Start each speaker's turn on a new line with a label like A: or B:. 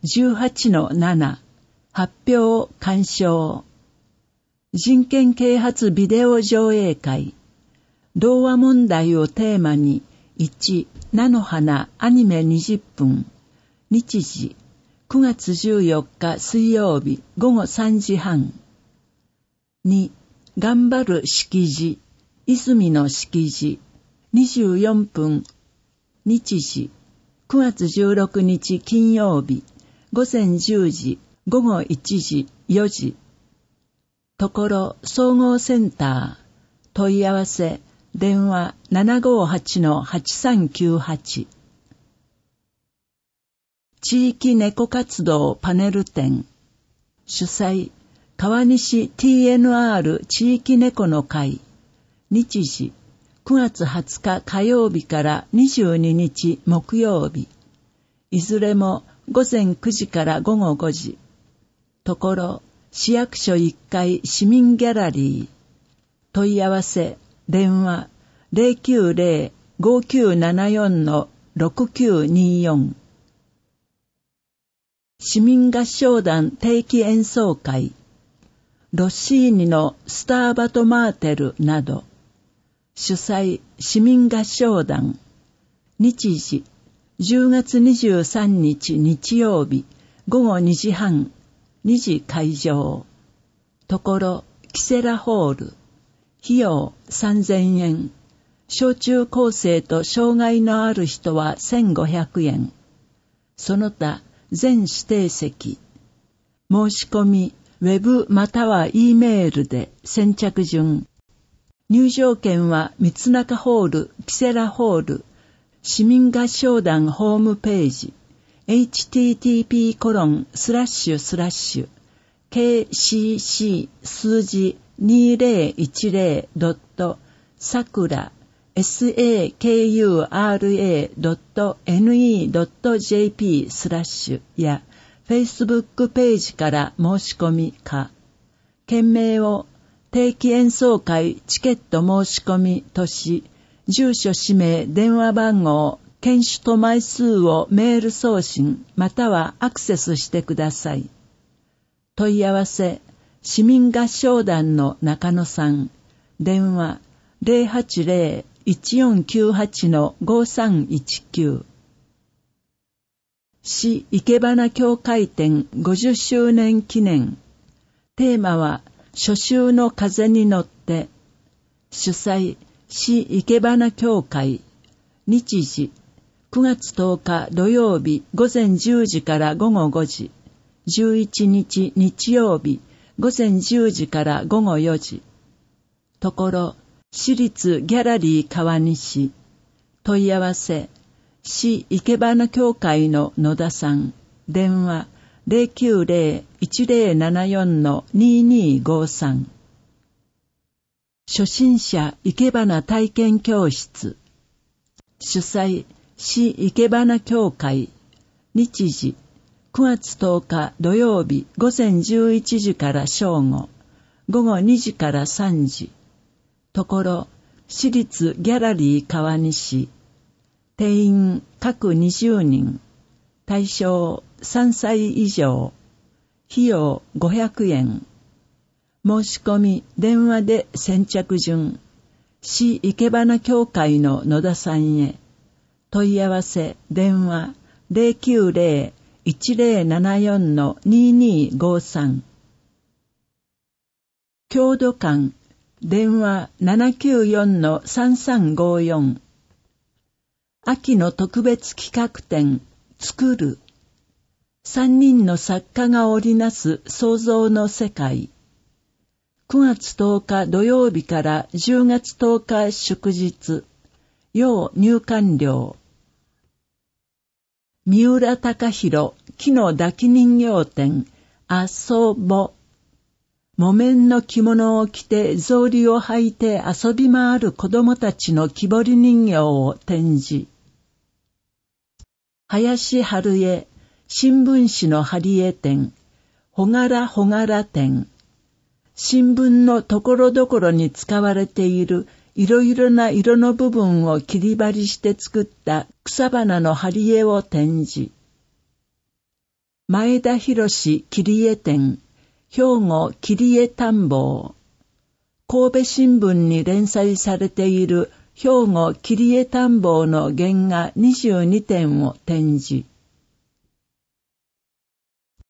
A: 18-7 発表鑑賞人権啓発ビデオ上映会童話問題をテーマに1菜の花アニメ20分日時9月14日水曜日午後3時半2頑張る式辞泉の式辞24分日時9月16日金曜日午前10時午後1時4時ところ総合センター問い合わせ電話 758-8398 地域猫活動パネル展主催川西 TNR 地域猫の会日時9月20日火曜日から22日木曜日いずれも午前9時から午後5時ところ市役所1階市民ギャラリー問い合わせ電話 090-5974-6924 市民合唱団定期演奏会ロッシーニのスターバトマーテルなど主催市民合唱団日時10月23日日曜日午後2時半2時会場ところキセラホール費用3000円小中高生と障害のある人は1500円その他全指定席申し込みウェブまたは E メールで先着順入場券は三中ホールキセラホール市民合唱団ホームページ http://kcc 数字 2010.sakura sakura.ne.jp や Facebook ページから申し込みか件名を定期演奏会チケット申し込みとし住所氏名電話番号犬種と枚数をメール送信またはアクセスしてください。問い合わせ市民合唱団の中野さん電話 080-1498-5319 市生け花協会展50周年記念テーマは初秋の風に乗って主催市生け花協会日時9月10日土曜日午前10時から午後5時11日日曜日午前10時から午後4時ところ市立ギャラリー川西問い合わせ市生け花協会の野田さん電話 090-1074-2253 初心者生け花体験教室主催市生け花協会日時9月10日土曜日午前11時から正午午後2時から3時ところ市立ギャラリー川西定員各20人対象3歳以上費用500円申し込み電話で先着順市生け花協会の野田さんへ問い合わせ電話 090-1074-2253 郷土館電話 794-3354 秋の特別企画展作る3人の作家が織りなす創造の世界9月10日土曜日から10月10日祝日要入館料三浦貴弘木の抱き人形展遊ぼ木綿の着物を着て草履を履いて遊び回る子供たちの木彫り人形を展示林春江新聞紙の貼り絵展ほがらほがら展新聞のところどころに使われているいろいろな色の部分を切り張りして作った草花の貼り絵を展示前田博切り絵展、兵庫切り絵探訪。神戸新聞に連載されている兵庫切り絵探訪の原画22点を展示。